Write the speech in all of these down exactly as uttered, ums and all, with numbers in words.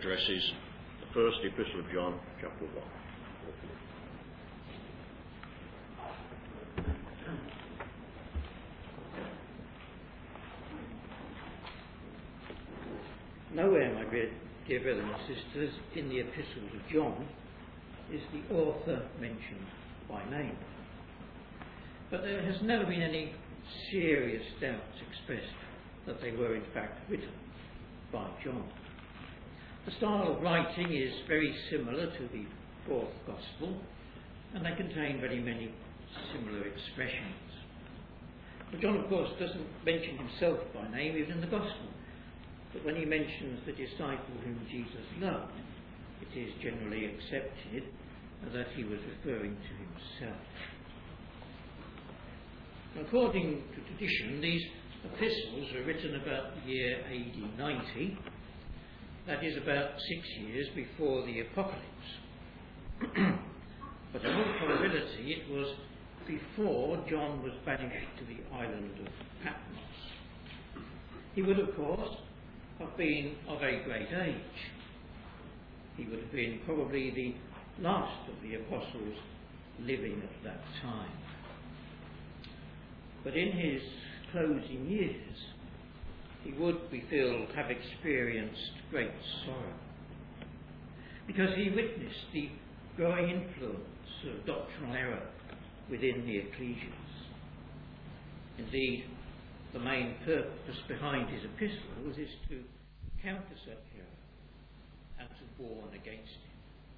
addresses the first epistle of John, chapter one. Nowhere, my dear brothers and sisters, in the epistles of John is the author mentioned by name. But there has never been any serious doubts expressed that they were in fact written by John. The style of writing is very similar to the fourth Gospel, and they contain very many similar expressions. But John, of course, doesn't mention himself by name even in the Gospel. But when he mentions the disciple whom Jesus loved, it is generally accepted that he was referring to himself. According to tradition, these epistles were written about the year A D ninety, that is about six years before the Apocalypse. But in all probability it was before John was banished to the island of Patmos. He would, of course, have been of a great age. He would have been probably the last of the apostles living at that time. But in his closing years, he would, we feel, have experienced great sorrow, because he witnessed the growing influence of doctrinal error within the ecclesias. Indeed, the main purpose behind his epistles is to counter such error and to warn against it.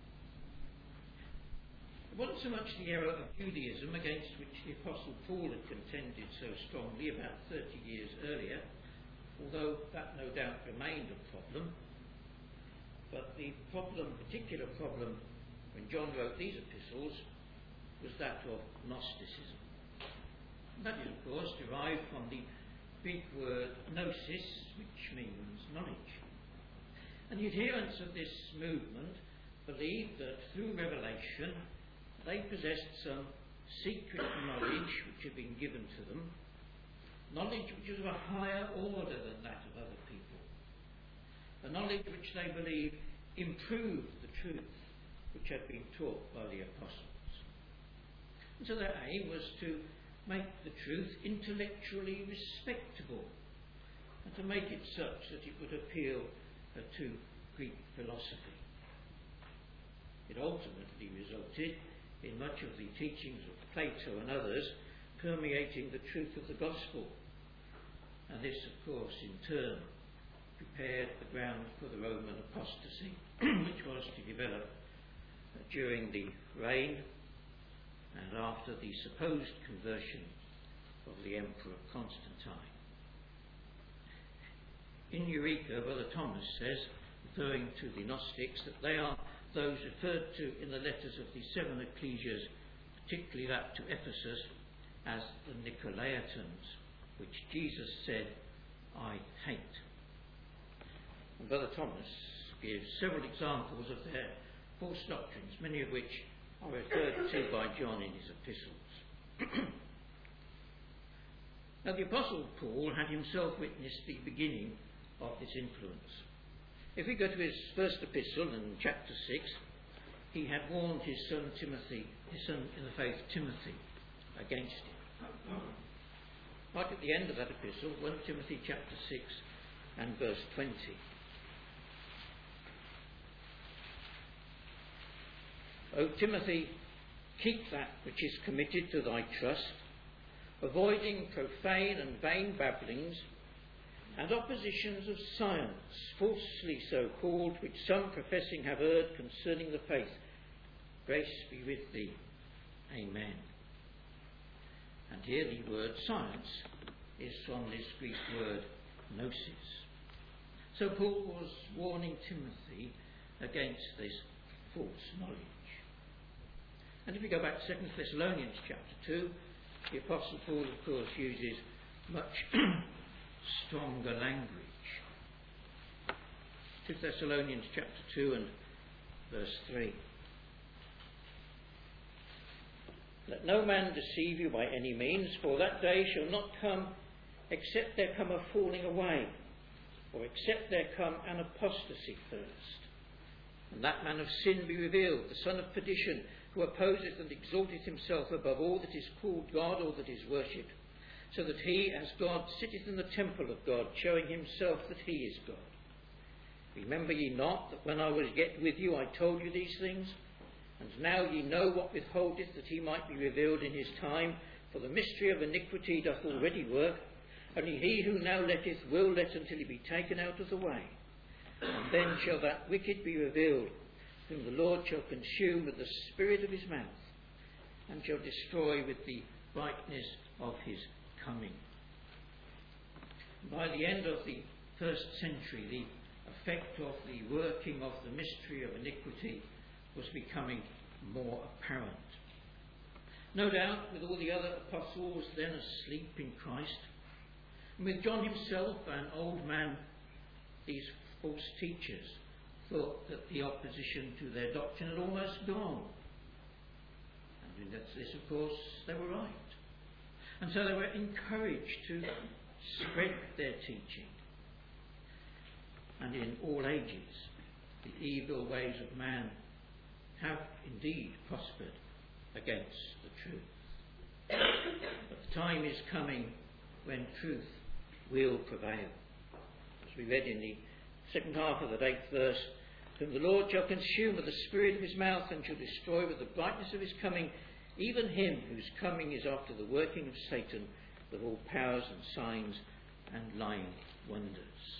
It wasn't so much the error of Judaism against which the Apostle Paul had contended so strongly about thirty years earlier, although that no doubt remained a problem. But the problem, particular problem, when John wrote these epistles, was that of Gnosticism. That is, of course, derived from the Greek word gnosis, which means knowledge. And the adherents of this movement believed that through revelation they possessed some secret knowledge which had been given to them, knowledge which was of a higher order than that of other people, a knowledge which they believed improved the truth which had been taught by the apostles. And so their aim was to make the truth intellectually respectable and to make it such that it would appeal uh, to Greek philosophy. It ultimately resulted in much of the teachings of Plato and others permeating the truth of the gospel. And this, of course, in turn prepared the ground for the Roman apostasy, which was to develop uh, during the reign and after the supposed conversion of the Emperor Constantine. In Eureka, Brother Thomas says, referring to the Gnostics, that they are those referred to in the letters of the seven ecclesias, particularly that to Ephesus, as the Nicolaitans, which Jesus said, I hate. And Brother Thomas gives several examples of their false doctrines, many of which are referred to by John in his epistles. Now, the Apostle Paul had himself witnessed the beginning of this influence. If we go to his first epistle in chapter six, he had warned his son Timothy, his son in the faith Timothy, against it. Right at the end of that epistle, First Timothy chapter six and verse twenty. O Timothy, keep that which is committed to thy trust, avoiding profane and vain babblings, and oppositions of science, falsely so called, which some professing have erred concerning the faith. Grace be with thee. Amen. And here the word science is from this Greek word gnosis. So Paul was warning Timothy against this false knowledge. And if we go back to Second Thessalonians chapter two, the Apostle Paul, of course, uses much stronger language. Second Thessalonians chapter two and verse three. Let no man deceive you by any means, for that day shall not come except there come a falling away, or except there come an apostasy first, and that man of sin be revealed, the son of perdition, who opposeth and exalteth himself above all that is called God or that is worshipped, so that he, as God, sitteth in the temple of God, showing himself that he is God. Remember ye not that when I was yet with you I told you these things? And now ye know what withholdeth, that he might be revealed in his time, for the mystery of iniquity doth already work. Only he who now letteth will let until he be taken out of the way. And then shall that wicked be revealed, whom the Lord shall consume with the spirit of his mouth, and shall destroy with the brightness of his coming. By the end of the first century, the effect of the working of the mystery of iniquity was becoming more apparent. No doubt, with all the other apostles then asleep in Christ, and with John himself, an old man, these false teachers thought that the opposition to their doctrine had almost gone. And in this, of course, they were right. And so they were encouraged to spread their teaching. And in all ages, the evil ways of man have indeed prospered against the truth. But the time is coming when truth will prevail. As we read in the second half of the eighth verse, whom the Lord shall consume with the spirit of his mouth, and shall destroy with the brightness of his coming, even him whose coming is after the working of Satan, with all powers and signs and lying wonders.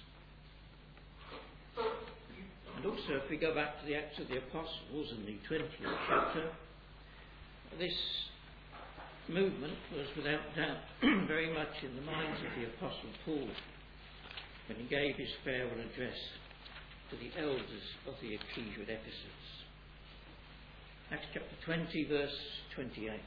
And also, if we go back to the Acts of the Apostles in the twentieth chapter, this movement was without doubt very much in the minds of the Apostle Paul when he gave his farewell address to the elders of the ecclesia at Ephesus. Acts chapter twenty, verse twenty-eight.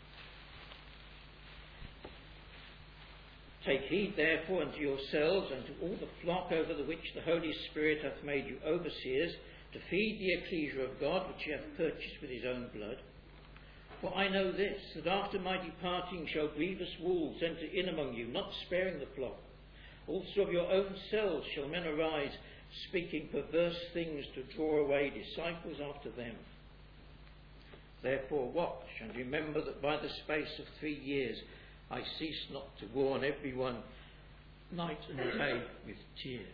Take heed therefore unto yourselves and to all the flock over the which the Holy Spirit hath made you overseers, to feed the ecclesia of God which he hath purchased with his own blood. For I know this, that after my departing shall grievous wolves enter in among you, not sparing the flock. Also of your own selves shall men arise, speaking perverse things to draw away disciples after them. Therefore watch, and remember that by the space of three years I cease not to warn every one night and day with tears.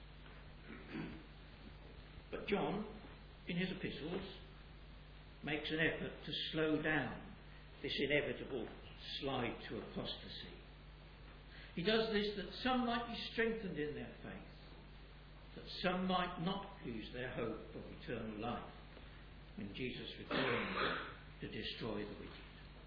But John, in his epistles, makes an effort to slow down this inevitable slide to apostasy. He does this that some might be strengthened in their faith, that some might not lose their hope of eternal life when Jesus returns to destroy the wicked.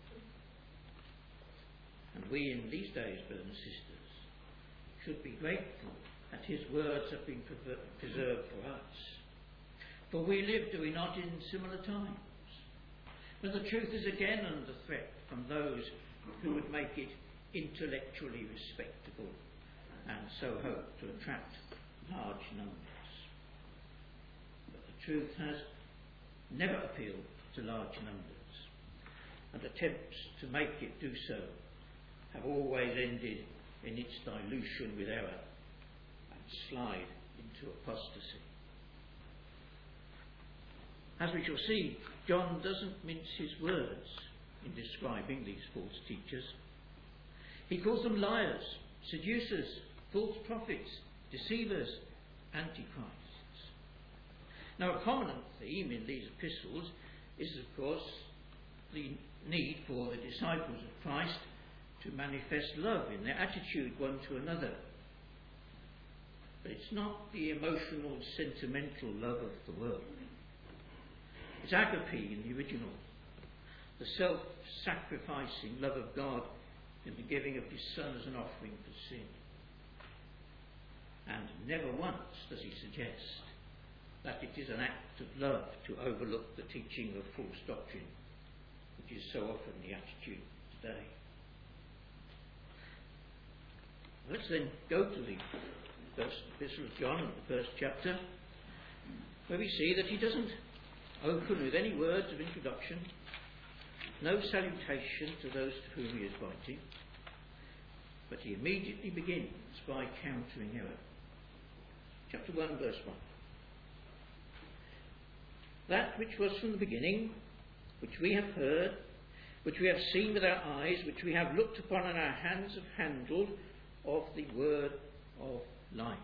And we in these days, brothers and sisters, should be grateful that his words have been preserved for us. For we live, do we not, in similar times, when the truth is again under threat from those who would make it intellectually respectable and so hope to attract large numbers. But the truth has never appealed to large numbers, and attempts to make it do so have always ended in its dilution with error and slide into apostasy. As we shall see, John doesn't mince his words in describing these false teachers. He calls them liars, seducers, false prophets, deceivers, antichrists. Now, a prominent theme in these epistles is, of course, the need for the disciples of Christ to manifest love in their attitude one to another. But it's not the emotional, sentimental love of the world. It's agape in the original, the self-sacrificing love of God in the giving of his Son as an offering for sin. And never once does he suggest that it is an act of love to overlook the teaching of false doctrine, which is so often the attitude today. Let's then go to the first epistle of John, the first chapter, where we see that he doesn't open with any words of introduction, no salutation to those to whom he is writing, but he immediately begins by countering error. Chapter one, verse one. that which was from the beginning, which we have heard, which we have seen with our eyes, which we have looked upon and our hands have handled, of the word of life.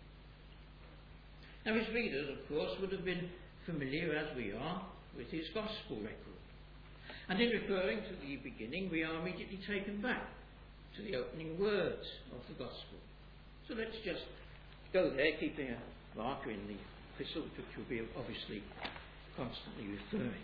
Now his readers, of course, would have been familiar, as we are, with his gospel record. And in referring to the beginning, we are immediately taken back to the opening words of the gospel. So let's just go there, keeping a marker in the epistle, which will be obviously constantly referring.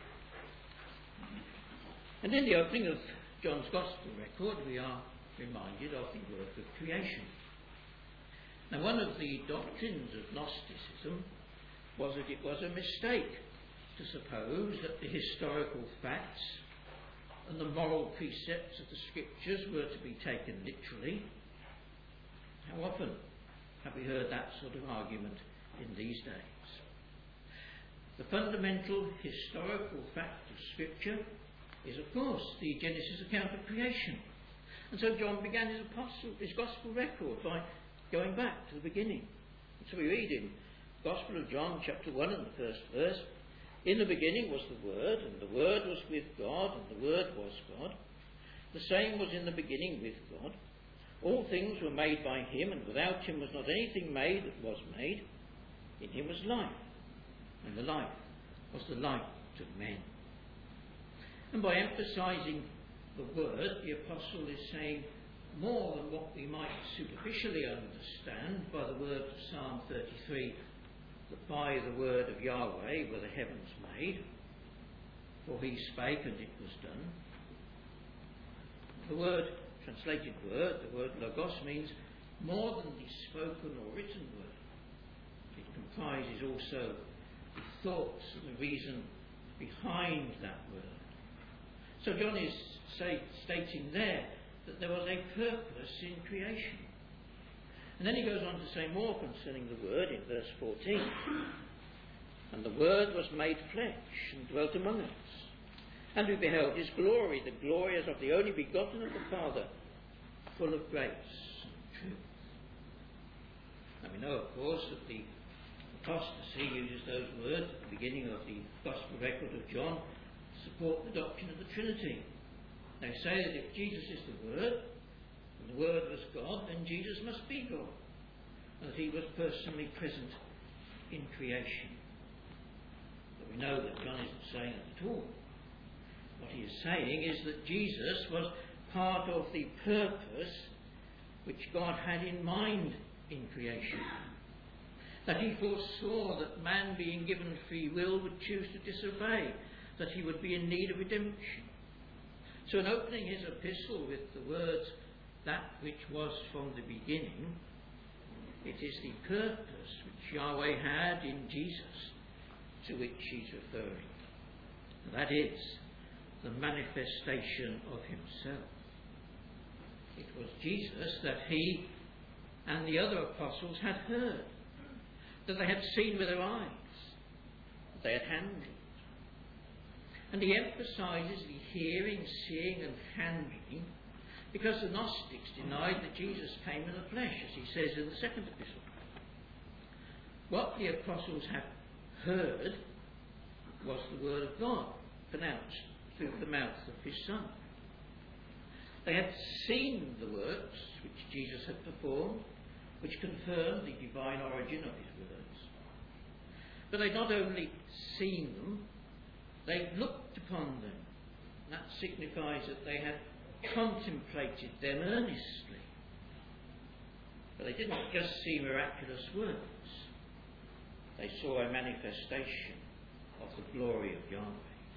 And in the opening of John's gospel record, we are reminded of the work of creation. Now, one of the doctrines of Gnosticism was that it was a mistake to suppose that the historical facts and the moral precepts of the Scriptures were to be taken literally. How often have we heard that sort of argument in these days? The fundamental historical fact of Scripture is, of course, the Genesis account of creation. And so John began his apostle, his gospel record by going back to the beginning. And so we read in the Gospel of John, chapter one, and the first verse, "In the beginning was the Word, and the Word was with God, and the Word was God. The same was in the beginning with God. All things were made by him, and without him was not anything made that was made. In him was life, and the life was the light of men." And by emphasising the word, the apostle is saying more than what we might superficially understand by the words of Psalm thirty-three, that by the word of Yahweh were the heavens made, for he spake and it was done. The word, translated word, the word logos, means more than the spoken or written word. It comprises also the thoughts and the reason behind that word. So John is say, stating there that there was a purpose in creation. And then he goes on to say more concerning the Word in verse fourteen. "And the Word was made flesh and dwelt among us. And we beheld his glory, the glory as of the only begotten of the Father, full of grace and truth." Now we know, of course, that the apostasy uses those words at the beginning of the Gospel record of John to support the doctrine of the Trinity. They say that if Jesus is the Word, and the Word was God, then Jesus must be God, and that he was personally present in creation. But we know that John isn't saying that at all. What he is saying is that Jesus was part of the purpose which God had in mind in creation. That he foresaw that man, being given free will, would choose to disobey, that he would be in need of redemption. So in opening his epistle with the words, "that which was from the beginning," it is the purpose which Yahweh had in Jesus to which he's referring. And that is the manifestation of himself. It was Jesus that he and the other apostles had heard, that they had seen with their eyes, that they had handled. And he emphasises the hearing, seeing and handling because the Gnostics denied that Jesus came in the flesh, as he says in the second epistle. What the apostles had heard was the word of God pronounced through the mouth of his Son. They had seen the works which Jesus had performed, which confirmed the divine origin of his words. But they'd not only seen them, they looked upon them. That signifies that they had contemplated them earnestly. But they didn't just see miraculous works. They saw a manifestation of the glory of Yahweh.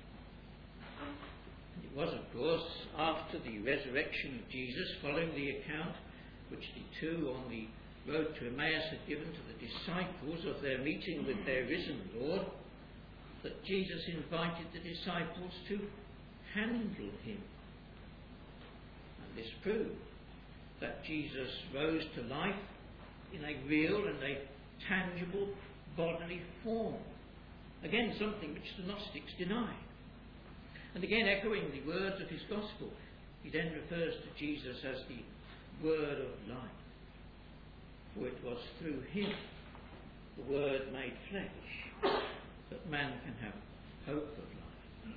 And it was, of course, after the resurrection of Jesus, following the account which the two on the road to Emmaus had given to the disciples of their meeting with their risen Lord, that Jesus invited the disciples to handle him. And this proved that Jesus rose to life in a real and a tangible bodily form. Again, something which the Gnostics denied. And again, echoing the words of his gospel, he then refers to Jesus as the Word of life. For it was through him, the Word made flesh, that that man can have hope of life.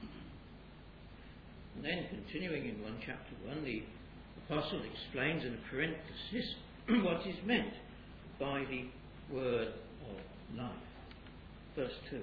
And then, continuing in one chapter one, the apostle explains in a parenthesis what is meant by the word of life. Verse two.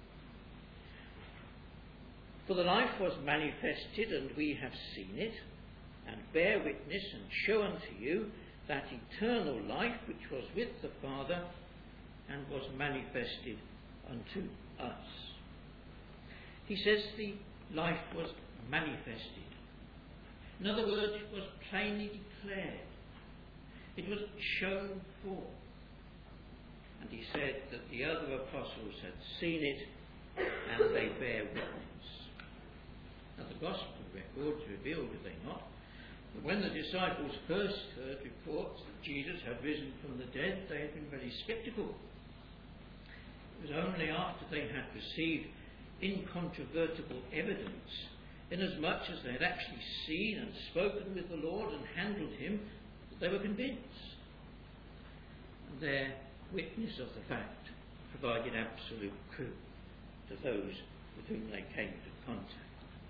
For the life was manifested, and we have seen it, and bear witness, and show unto you that eternal life which was with the Father, and was manifested unto us. He says the life was manifested. In other words, it was plainly declared. It was shown forth. And he said that the other apostles had seen it, and they bear witness. Now the Gospel records reveal, do they not, that when the disciples first heard reports that Jesus had risen from the dead, they had been very sceptical. It was only after they had received incontrovertible evidence, inasmuch as they had actually seen and spoken with the Lord and handled him, that they were convinced. And their witness of the fact provided absolute proof to those with whom they came into contact.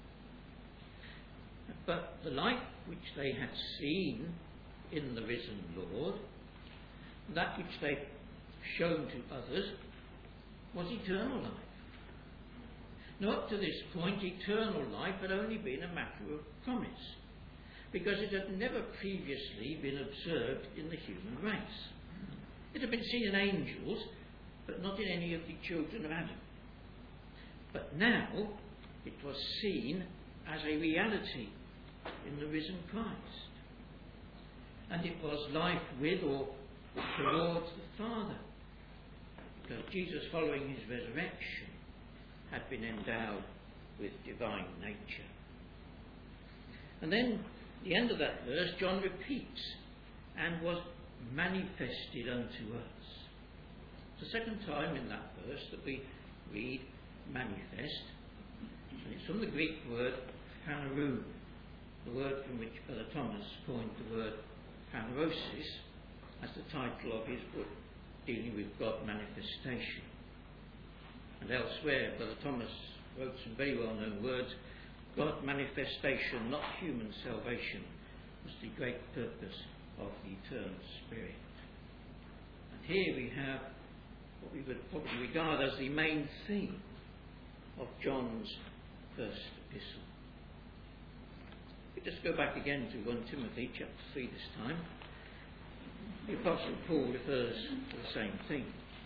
But the life which they had seen in the risen Lord, that which they shown to others, was eternal life. Now, up to this point, eternal life had only been a matter of promise, because it had never previously been observed in the human race. It had been seen in angels, but not in any of the children of Adam. But now it was seen as a reality in the risen Christ. And it was life with or towards the Father, because Jesus, following his resurrection, had been endowed with divine nature. And then, at the end of that verse, John repeats, and was manifested unto us. It's the second time in that verse that we read manifest, and it's from the Greek word phaneroo, the word from which Brother Thomas coined the word phanerosis as the title of his book dealing with God manifestation. And elsewhere, Brother Thomas wrote some very well-known words. God manifestation, not human salvation, was the great purpose of the eternal Spirit. And here we have what we would probably regard as the main theme of John's first epistle. We just go back again to First Timothy chapter three this time. The Apostle Paul refers to the same thing.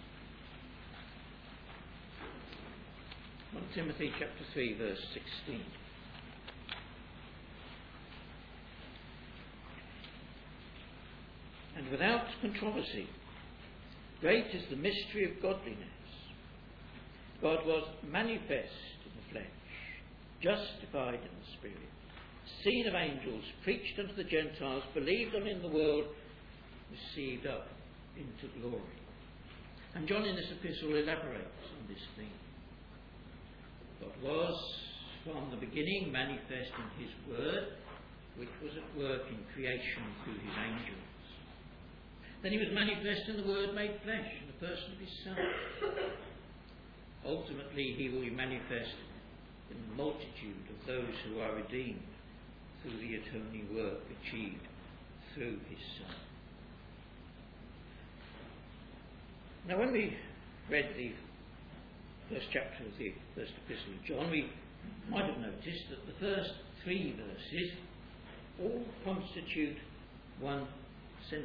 First Timothy chapter three, verse sixteen. And without controversy, great is the mystery of godliness. God was manifest in the flesh, justified in the Spirit, seen of angels, preached unto the Gentiles, believed on in the world, received up into glory. And John in this epistle elaborates on this theme. God was from the beginning manifest in his word, which was at work in creation through his angels. Then he was manifest in the word made flesh, in the person of his Son. Ultimately, he will be manifest in the multitude of those who are redeemed through the atoning work achieved through his Son. Now, when we read the first chapter of the first epistle of John, we might have noticed that the first three verses all constitute one sentence.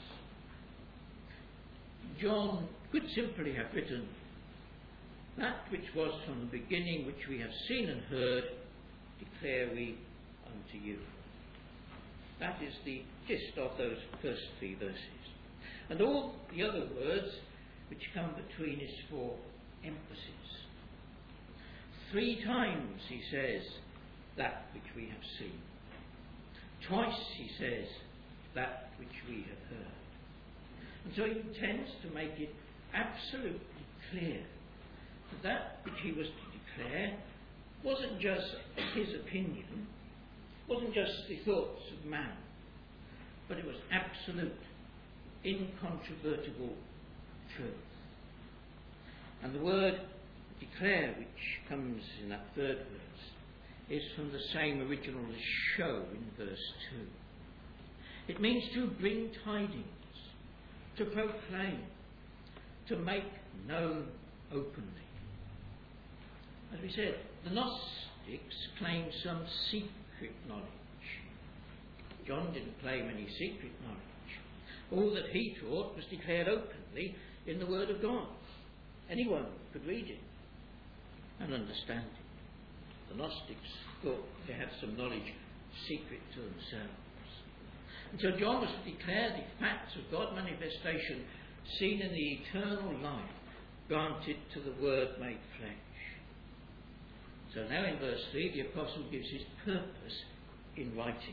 John could simply have written, that which was from the beginning, which we have seen and heard, declare we unto you. That is the gist of those first three verses. And all the other words which come between is for emphasis. Three times he says, that which we have seen. Twice he says, that which we have heard. And so he intends to make it absolutely clear that that which he was to declare wasn't just his opinion, wasn't just the thoughts of man, but it was absolute, incontrovertible truth. And the word declare, which comes in that third verse, is from the same original as show in verse two. It means to bring tidings, to proclaim, to make known openly. As we said, the Gnostics claimed some secret knowledge. John didn't claim any secret knowledge. All that he taught was declared openly in the Word of God. Anyone could read it and understand it. The Gnostics thought they had some knowledge secret to themselves. And so John was to declare the facts of God manifestation seen in the eternal life granted to the Word made flesh. So now in verse three the apostle gives his purpose in writing.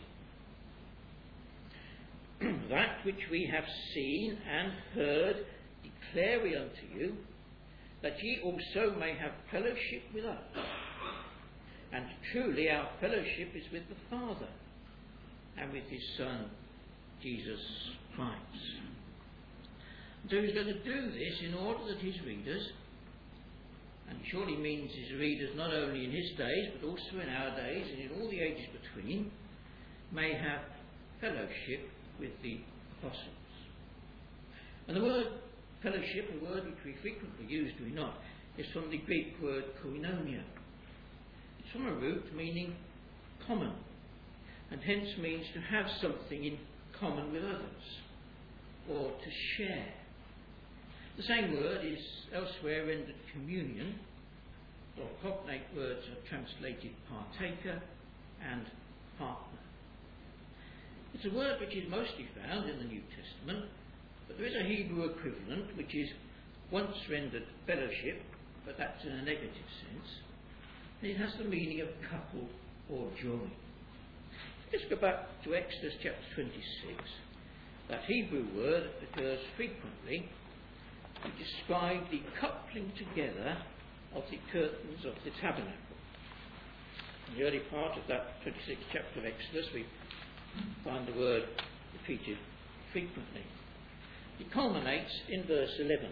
That which we have seen and heard declare we unto you, that ye also may have fellowship with us. And truly our fellowship is with the Father and with his Son, Jesus Christ. So he's going to do this in order that his readers, and he surely means his readers not only in his days but also in our days and in all the ages between, may have fellowship with the apostles. And the word fellowship, a word which we frequently use, do we not, is from the Greek word koinonia. It's from a root meaning common, and hence means to have something in common with others, or to share. The same word is elsewhere rendered communion, or cognate words are translated partaker and partner. It's a word which is mostly found in the New Testament, but there is a Hebrew equivalent which is once rendered fellowship, but that's in a negative sense, and it has the meaning of couple or join. Let's go back to Exodus chapter twenty-six. That Hebrew word occurs frequently to describe the coupling together of the curtains of the tabernacle. In the early part of that twenty-sixth chapter of Exodus, we find the word repeated frequently. It culminates in verse eleven.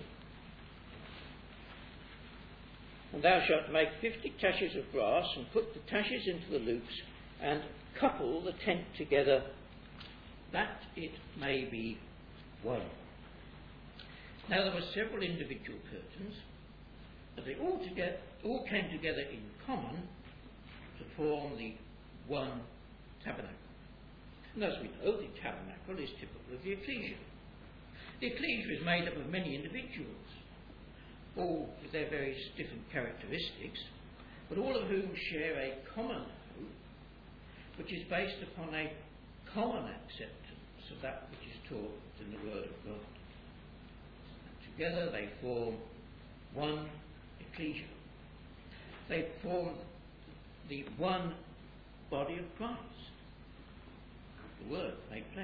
And thou shalt make fifty taches of brass, and put the taches into the loops, and couple the tent together, that it may be one. Now there were several individual curtains, but they all together all came together in common to form the one tabernacle. And as we know, the tabernacle is typical of the ecclesia. The ecclesia is made up of many individuals, all with their various different characteristics, but all of whom share a common hope, which is based upon a common acceptance of that which is taught in the Word of God. And together they form one ecclesia. They form the one body of Christ. The Word made flesh.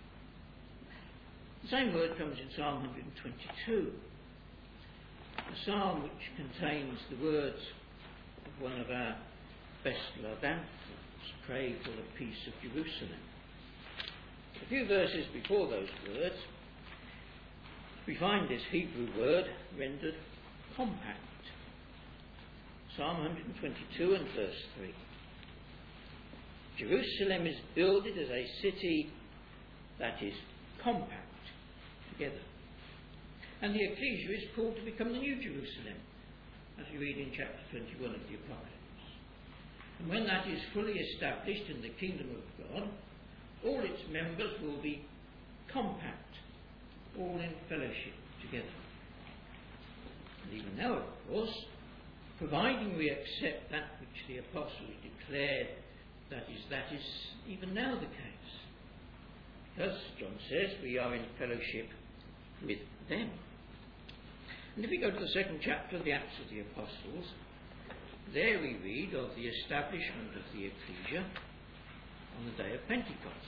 The same word comes in Psalm one twenty-two, a psalm which contains the words of one of our best loved anthems, Pray for the peace of Jerusalem. A few verses before those words, we find this Hebrew word rendered compact. Psalm one twenty-two and verse three. Jerusalem is builded as a city that is compact together. And the ecclesia is called to become the new Jerusalem, as we read in chapter twenty-one of the Apocalypse. And when that is fully established in the kingdom of God, all its members will be compact, all in fellowship together. And even now, of course, providing we accept that which the apostles declared, that is, that is even now the case. Because, John says, we are in fellowship with them. And if we go to the second chapter of the Acts of the Apostles, there we read of the establishment of the ecclesia on the day of Pentecost.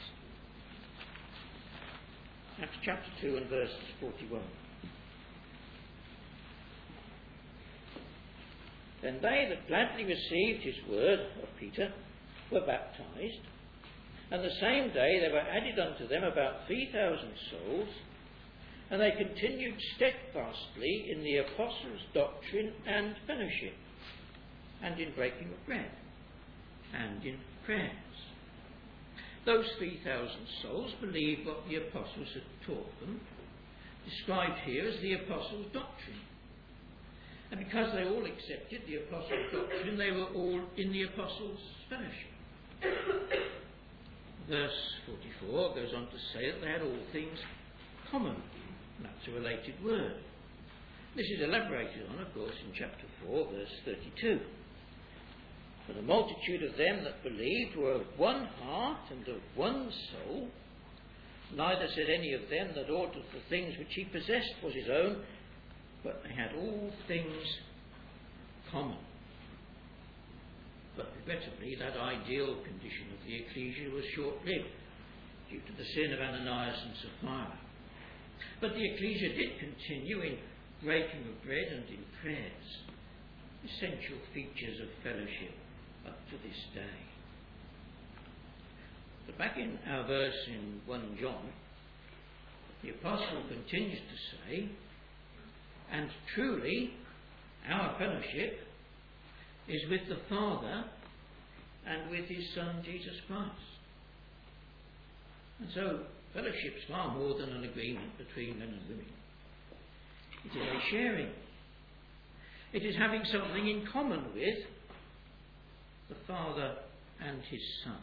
Acts chapter two and verse forty-one. Then they that gladly received his word of Peter were baptized, and the same day there were added unto them about three thousand souls, And they continued steadfastly in the apostles' doctrine and fellowship, and in breaking of bread, and in prayers. Those three thousand souls believed what the apostles had taught them, described here as the apostles' doctrine. And because they all accepted the apostles' doctrine, they were all in the apostles' fellowship. Verse forty-four goes on to say that they had all things common. That's a related word. This is elaborated on, of course, in chapter four, verse thirty-two. For the multitude of them that believed were of one heart and of one soul. Neither said any of them that aught of the things which he possessed was his own, but they had all things common. But regrettably, that ideal condition of the ecclesia was short-lived due to the sin of Ananias and Sapphira. But the ecclesia did continue in breaking of bread and in prayers, essential features of fellowship up to this day. But back in our verse in First John, the apostle continues to say, and truly our fellowship is with the Father and with his Son Jesus Christ. And so fellowship's far more than an agreement between men and women. It is a sharing. It is having something in common with the Father and his Son.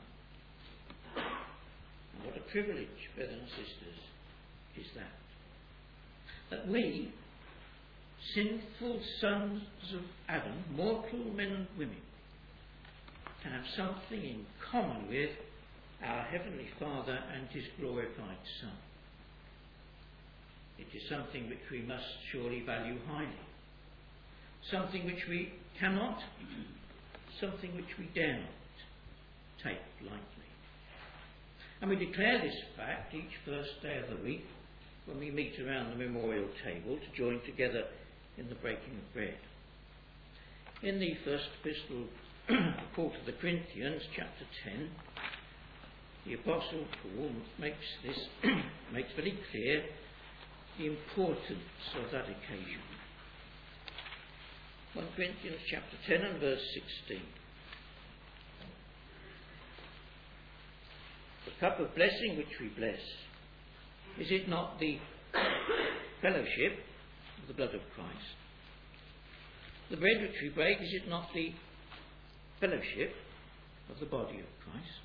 And what a privilege, brothers and sisters, is that. That we, sinful sons of Adam, mortal men and women, can have something in common with our Heavenly Father and his glorified Son. It is something which we must surely value highly. Something which we cannot, something which we dare not take lightly. And we declare this fact each first day of the week when we meet around the memorial table to join together in the breaking of bread. In the first epistle, Paul to the Corinthians, chapter ten, the Apostle Paul makes this makes very clear the importance of that occasion. First Corinthians chapter ten and verse sixteen. The cup of blessing which we bless, is it not the fellowship of the blood of Christ? The bread which we break, is it not the fellowship of the body of Christ?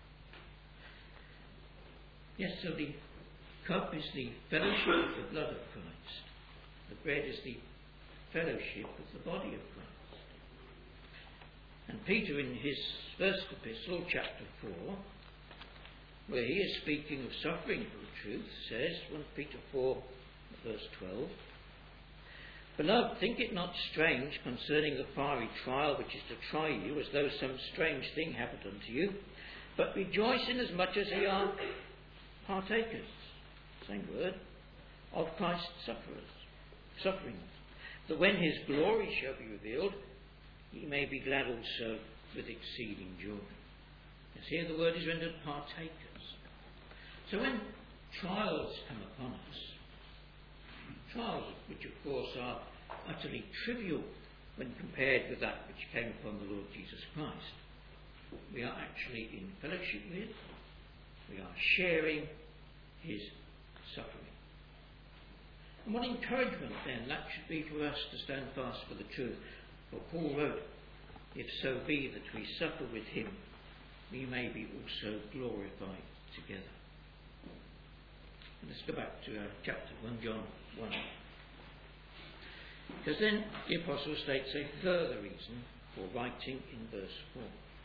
Yes, so the cup is the fellowship of the blood of Christ. The bread is the fellowship of the body of Christ. And Peter, in his first epistle, chapter four, where he is speaking of suffering for the truth, says, First Peter four, verse twelve, Beloved, think it not strange concerning the fiery trial which is to try you, as though some strange thing happened unto you, but rejoice inasmuch as ye are partakers, same word, of Christ's sufferers, sufferings, that when his glory shall be revealed, ye may be glad also with exceeding joy. As here the word is rendered partakers. So when trials come upon us, trials which of course are utterly trivial when compared with that which came upon the Lord Jesus Christ, we are actually in fellowship with, we are sharing his suffering. And what encouragement then that should be for us to stand fast for the truth. For Paul wrote, if so be that we suffer with him, we may be also glorified together. And let's go back to uh, chapter First John one. Because then the apostle states a further reason for writing in verse four.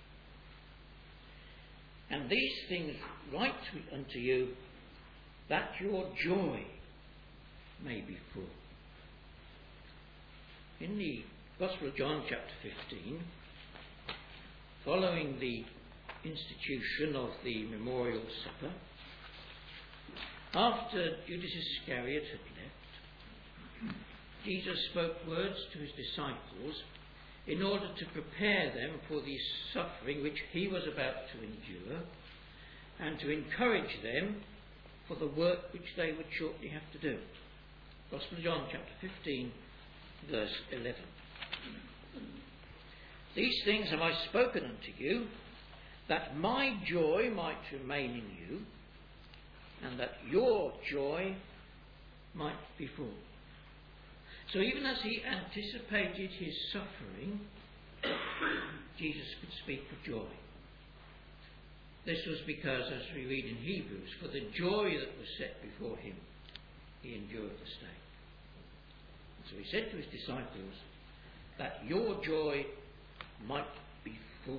And these things write unto you, that your joy may be full. In the Gospel of John, chapter fifteen, following the institution of the memorial supper, after Judas Iscariot had left, Jesus spoke words to his disciples in order to prepare them for the suffering which he was about to endure, and to encourage them for the work which they would shortly have to do. Gospel of John, chapter fifteen, verse eleven. These things have I spoken unto you, that my joy might remain in you, and that your joy might be full. So even as he anticipated his suffering, Jesus could speak of joy. This was because, as we read in Hebrews, for the joy that was set before him, he endured the stake. And so he said to his disciples, that your joy might be full.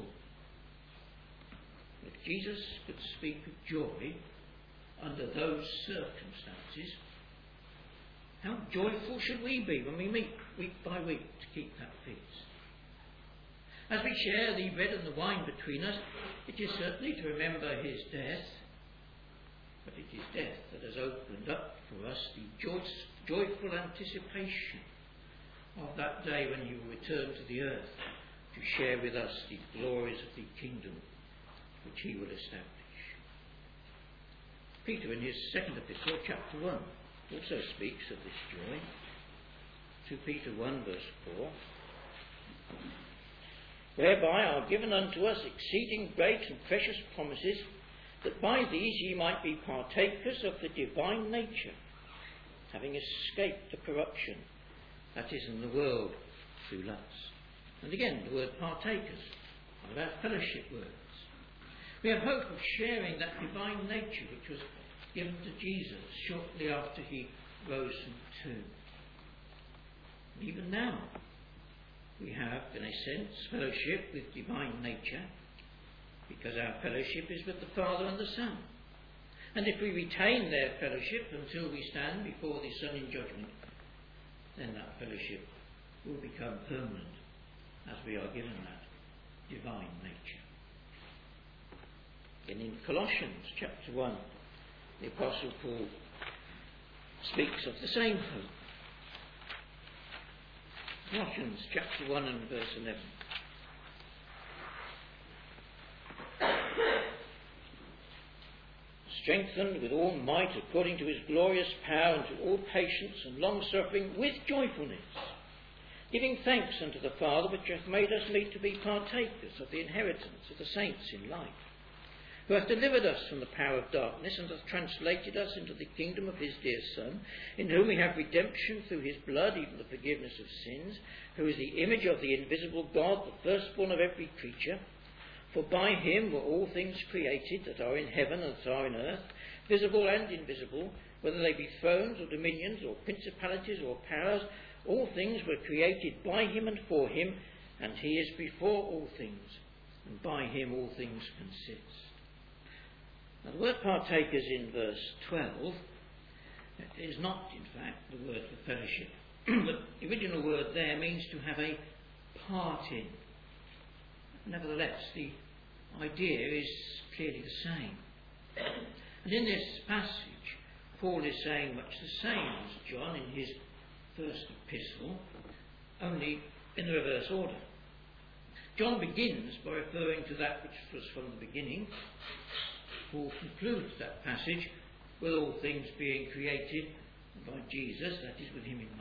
If Jesus could speak of joy under those circumstances, how joyful should we be when we meet week by week to keep that feast? As we share the bread and the wine between us, it is certainly to remember his death, but it is death that has opened up for us the joy- joyful anticipation of that day when you will return to the earth to share with us the glories of the kingdom which he will establish. Peter, in his second epistle, chapter one, also speaks of this joy. Second Peter one, verse four. Whereby are given unto us exceeding great and precious promises, that by these ye might be partakers of the divine nature, having escaped the corruption that is in the world through lust. And again, the word partakers, one of our fellowship words. We have hope of sharing that divine nature which was given to Jesus shortly after he rose from the tomb. And even now, we have, in a sense, fellowship with divine nature, because our fellowship is with the Father and the Son. And if we retain their fellowship until we stand before the Son in judgment, then that fellowship will become permanent, as we are given that divine nature. And in Colossians chapter one, the Apostle Paul speaks of the same hope. Colossians chapter one and verse eleven. Strengthened with all might according to his glorious power, unto all patience and long suffering with joyfulness, giving thanks unto the Father which hath made us meet to be partakers of the inheritance of the saints in light, who hath delivered us from the power of darkness, and hath translated us into the kingdom of his dear Son, in whom we have redemption through his blood, even the forgiveness of sins, who is the image of the invisible God, the firstborn of every creature. For by him were all things created that are in heaven and that are in earth, visible and invisible, whether they be thrones or dominions or principalities or powers. All things were created by him and for him, and he is before all things, and by him all things consist. Now, the word partakers in verse twelve is not, in fact, the word for fellowship. But the original word there means to have a part in. Nevertheless, the idea is clearly the same. And in this passage, Paul is saying much the same as John in his first epistle, only in the reverse order. John begins by referring to that which was from the beginning. Paul concludes that passage with all things being created by Jesus, that is, with him in mind.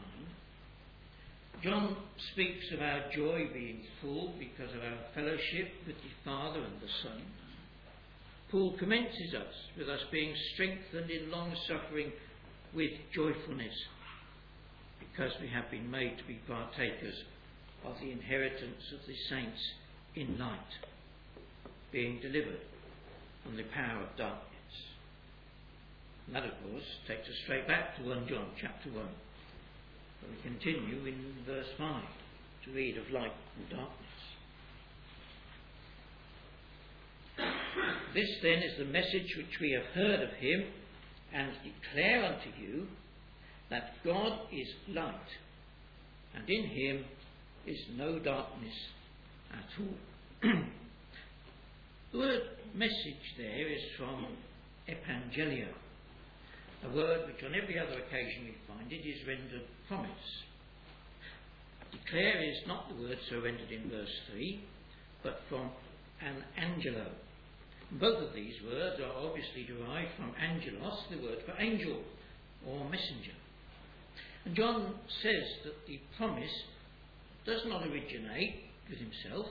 John speaks of our joy being full because of our fellowship with the Father and the Son. Paul commences us with us being strengthened in long suffering with joyfulness, because we have been made to be partakers of the inheritance of the saints in light, being delivered from the power of darkness. And that, of course, takes us straight back to First John chapter one. We continue in verse five to read of light and darkness. This then is the message which we have heard of him, and declare unto you, that God is light, and in him is no darkness at all. The word message there is from evangelio, a word which on every other occasion we find it is rendered promise. Declare is not the word so rendered in verse three, but from an angelo. Both of these words are obviously derived from angelos, the word for angel or messenger. And John says that the promise does not originate with himself.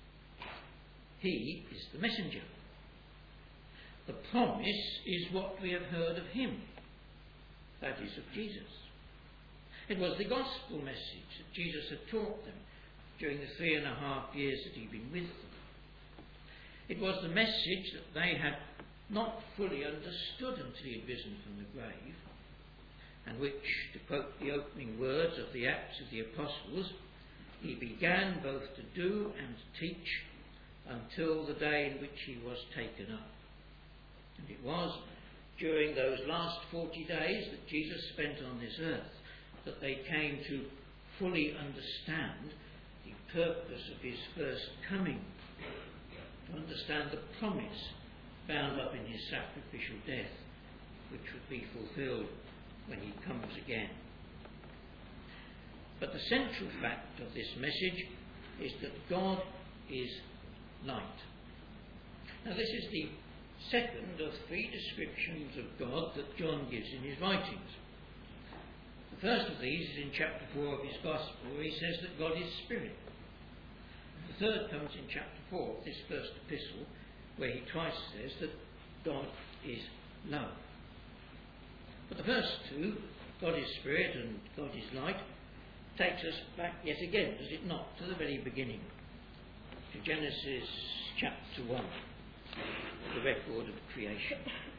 He is the messenger. The promise is what we have heard of him, that is, of Jesus. It was the gospel message that Jesus had taught them during the three and a half years that he'd been with them. It was the message that they had not fully understood until he had risen from the grave, and which, to quote the opening words of the Acts of the Apostles, he began both to do and to teach until the day in which he was taken up. And it was during those last forty days that Jesus spent on this earth that they came to fully understand the purpose of his first coming, to understand the promise bound up in his sacrificial death, which would be fulfilled when he comes again. But the central fact of this message is that God is light. Now, this is the second of three descriptions of God that John gives in his writings. The first of these is in chapter four of his Gospel, where he says that God is spirit. The third comes in chapter four of this first epistle, where he twice says that God is love. But the first two, God is spirit and God is light, takes us back yet again, does it not, to the very beginning, to Genesis chapter one, the record of creation.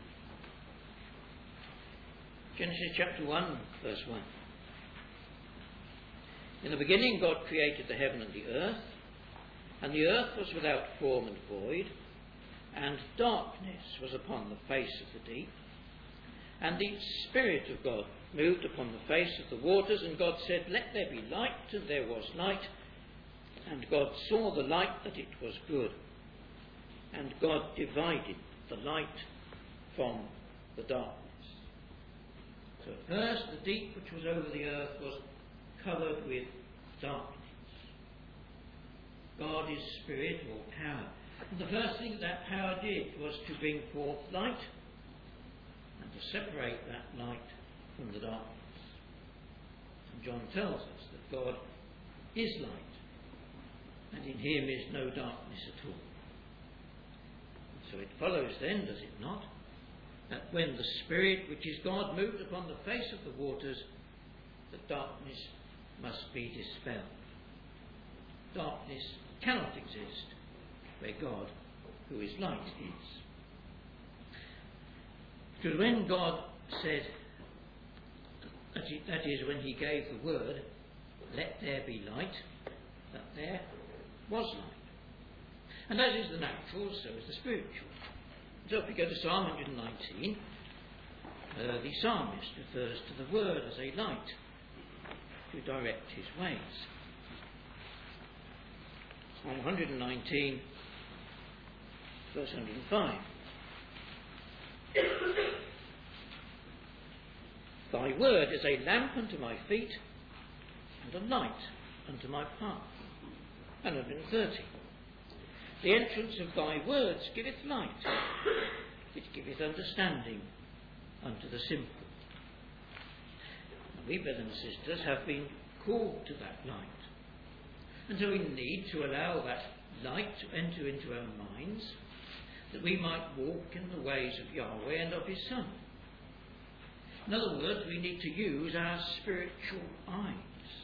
Genesis chapter one, verse one. In the beginning God created the heaven and the earth, and the earth was without form and void, and darkness was upon the face of the deep, and the Spirit of God moved upon the face of the waters, and God said, "Let there be light," and there was light. And God saw the light that it was good. And God divided the light from the darkness. So at first the deep which was over the earth was covered with darkness. God is spirit or power. And the first thing that power did was to bring forth light and to separate that light from the darkness. And John tells us that God is light, and in him is no darkness at all. And so it follows then, does it not, that when the Spirit, which is God, moved upon the face of the waters, the darkness must be dispelled. Darkness cannot exist where God, who is light, is. Because when God said, that is, when he gave the word, "Let there be light," that there was light. And as is the natural, so is the spiritual. So if we go to Psalm one nineteen, uh, the psalmist refers to the word as a light to direct his ways. Psalm one nineteen, verse one hundred five. Thy word is a lamp unto my feet and a light unto my path. one hundred thirty. The entrance of thy words giveth light, which giveth understanding unto the simple. And we, brothers and sisters, have been called to that light. And so we need to allow that light to enter into our minds, that we might walk in the ways of Yahweh and of his Son. In other words, we need to use our spiritual eyes.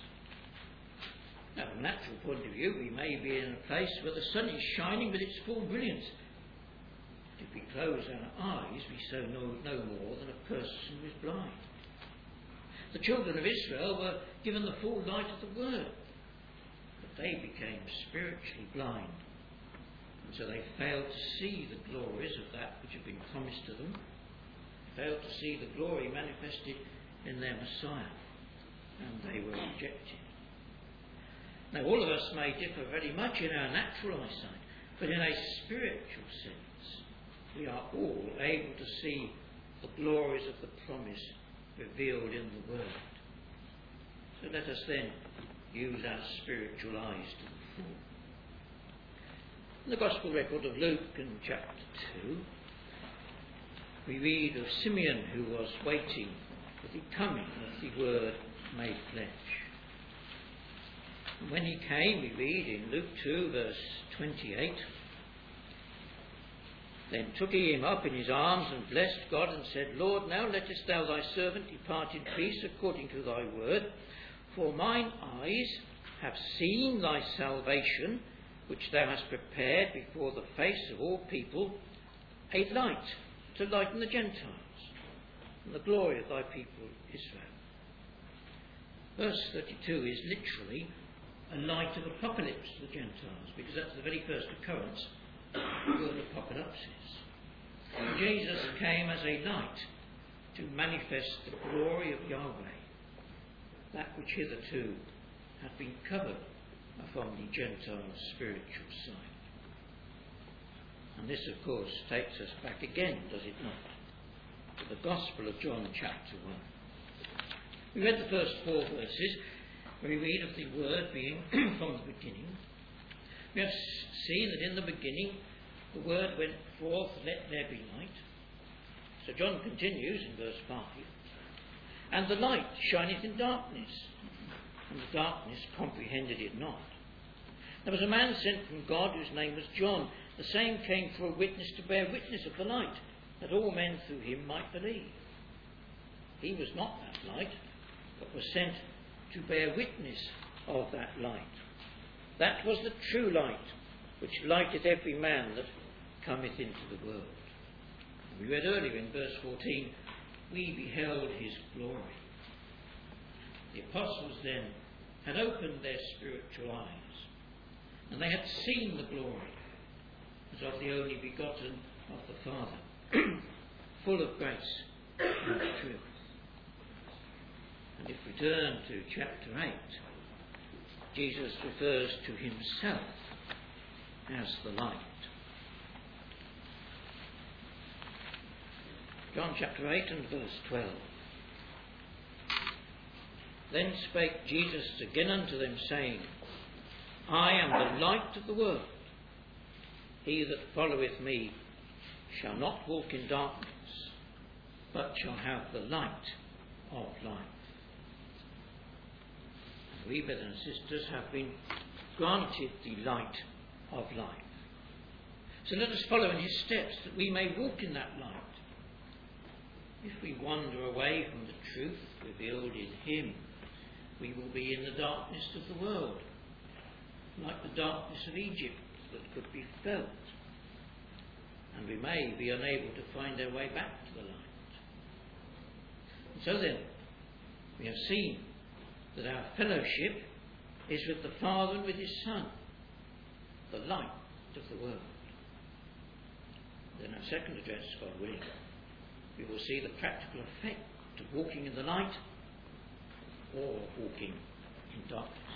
Now, from a natural point of view, we may be in a place where the sun is shining with its full brilliance. If we close our eyes, we so know no more than a person who is blind. The children of Israel were given the full light of the word, but they became spiritually blind. And so they failed to see the glories of that which had been promised to them, failed to see the glory manifested in their Messiah, and they were rejected. Now, all of us may differ very much in our natural eyesight, but in a spiritual sense, we are all able to see the glories of the promise revealed in the Word. So let us then use our spiritual eyes to the full. In the Gospel record of Luke in chapter two, we read of Simeon who was waiting for the coming of the Word made flesh. And when he came, we read in Luke two, verse twenty-eight, then took he him up in his arms and blessed God and said, Lord, now lettest thou thy servant depart in peace according to thy word, for mine eyes have seen thy salvation, which thou hast prepared before the face of all people, a light to lighten the Gentiles, and the glory of thy people Israel. Verse thirty-two is literally a light of apocalypse to the Gentiles, because that's the very first occurrence of the word apocalypsis. Jesus came as a light to manifest the glory of Yahweh, that which hitherto had been covered from the Gentile spiritual side. And this, of course, takes us back again, does it not, to the Gospel of John chapter one. We read the first four verses, where we read of the Word being from the beginning. We have seen that in the beginning the Word went forth, let there be light. So John continues in verse five, and the light shineth in darkness, and the darkness comprehended it not. There was a man sent from God whose name was John. The same came for a witness to bear witness of the light, that all men through him might believe. He was not that light, but was sent to bear witness of that light. That was the true light, which lighteth every man that cometh into the world. We read earlier in verse fourteen, we beheld his glory. The apostles then had opened their spiritual eyes, and they had seen the glory as of the only begotten of the Father, full of grace and truth. And if we turn to chapter eight, Jesus refers to himself as the light. John chapter eight and verse twelve. Then spake Jesus again unto them, saying, I am the light of the world. He that followeth me shall not walk in darkness, but shall have the light of life. And we, brothers and sisters, have been granted the light of life. So let us follow in his steps, that we may walk in that light. If we wander away from the truth revealed in him, we will be in the darkness of the world, like the darkness of Egypt that could be felt, and we may be unable to find our way back to the light. And so then, we have seen that our fellowship is with the Father and with his Son, the light of the world. Then our second address, God willing, we will see the practical effect of walking in the light or walking in darkness.